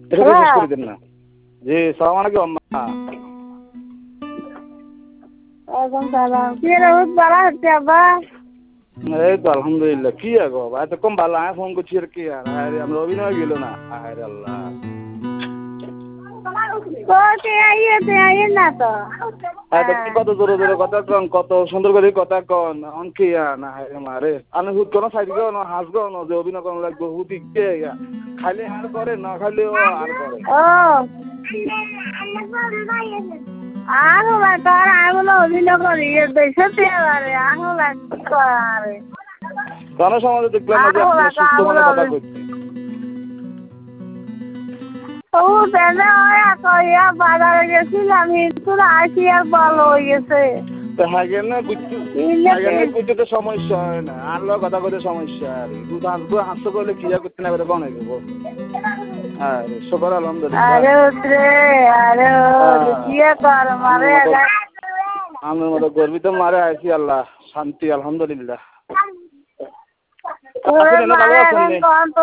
এটা শেষ করে দেন না। জি সালাম আলাইকুম আম্মা। ওয়ালাইকুম সালাম। কি রে বালা হচ্ছে আব্বা? এই তো আলহামদুলিল্লাহ। কি আগো এত কম ভালো আমি ফোন করছি আর কি আর আমরা অভিনয় গেল না। আরে আল্লাহ আইয়ে না তো। এত কি কত জোরে জোরে কথা কন, কত সুন্দর করে কথা কন, অনকি না মারে আমি হুট কোনো সাইড গো না হাস গো না যে অভিনয় করা লাগবে হুট ইকে খালি আর করে না খালিও আর করে। ও আরো তোর আগুলো অভিনয় করি দেখতে পারে আগুলো করে কোন সমাজে দেখলাম না যে আপনি সুস্থ মনে কথা কইতে। ও তেনে ওই কইয়া বাজারে গেছিলাম তোর আসি আর ভালো হয়ে গেছে। হাগেন না বুঝতে তো সমস্যা হয় না আর লোক কথা কইতে সমস্যা আর দুধ হাসবো হাসতে করলে ক্রিয়া করতে না পারে কোন হইব। হ্যাঁ শুকর আলহামদুলিল্লাহ। আরে উতরে আরে কি কর মারে আমার মতো গর্বিত মারে আইছি আল্লাহ শান্তি আলহামদুলিল্লাহ। আপনি ভালো আছেন নি?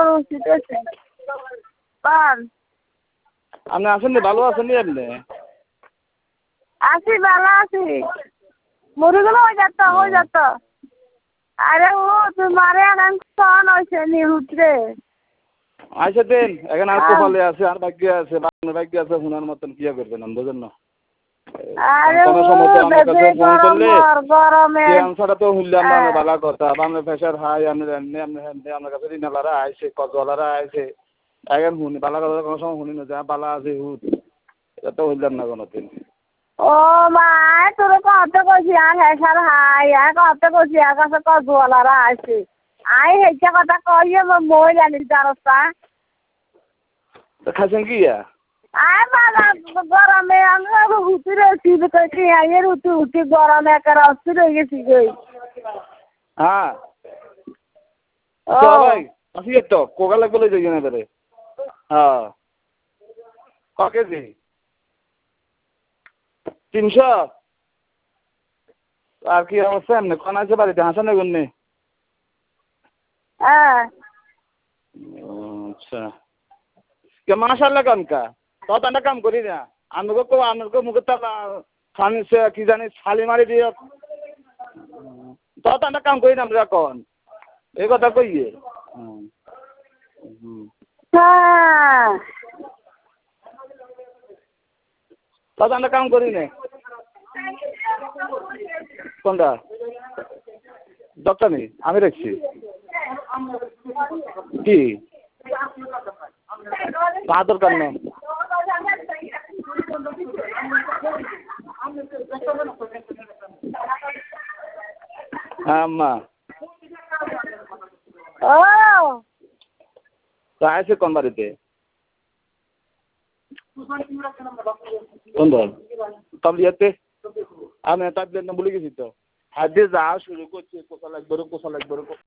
আপনি আছেন নি ভালো আছেন নি আপনি? আছি ভালো আছি মুরগুলো হয়ে যাত আরে ও তোমারে এখন ফোন হয়েছে নি উতরে আচ্ছা দেন এখন আর কোপালে আছে আর ভাগ্য আছে বাংলার ভাগ্য আছে হুনার মতন কি করবেন আমি বুঝেন না। আরে কোনো সময় তো আমার কাছে ফোন করলে গরমে আনসারটা তো হুইলাম না ভালো কথা বাংলা প্রেশার হাই আমার কাছে রিনালারা আইছে কজলারা আইছে এখন শুনি ভালো কথা কোনো সময় শুনি না যা বালা আছে হুট এটা তো হইলাম না কোনোদিন। ও মা তোর কত কইছি আর হেসার হাই আর কত কইছি আর কাছে কজলারা আইছে আই হেসা কথা কইয়ে মই জানি জারস্তা খাইছেন কি আয় বাবা গরমে আমি হুতি রয়েছি কইছি আইয়ের হুতি গরমে একার অস্থির হয়ে গেছি গই। হ্যাঁ ও ভাই আসি তো কোকা লাগবে লই যাই না ধরে। হ্যাঁ ক কেজি 300 আর কি অবস্থা এমনি কোন আছে বাড়িতে হাসান গুন্নি? হ্যাঁ আচ্ছা কে মাশাআল্লাহ কানকা তো একটা কাম করি না আমাকে মুখে খানি কি জানি ছালি মারি দিয়ে তো একটা কাম করি না আমরা কোন এই কথা কইয়ে হ্যাঁ তো একটা কাম করি না কোনটা ডক্টর নেই আমি রাখছি কি দরকার নেই হ্যাঁ আম্মা ও তো আছে কোন বাড়িতে কোন দল তাবলিয়াতে আমি তাবলিয়াত না বলে গেছি তো হাতে যা শুরু করছে কোথা লাগবে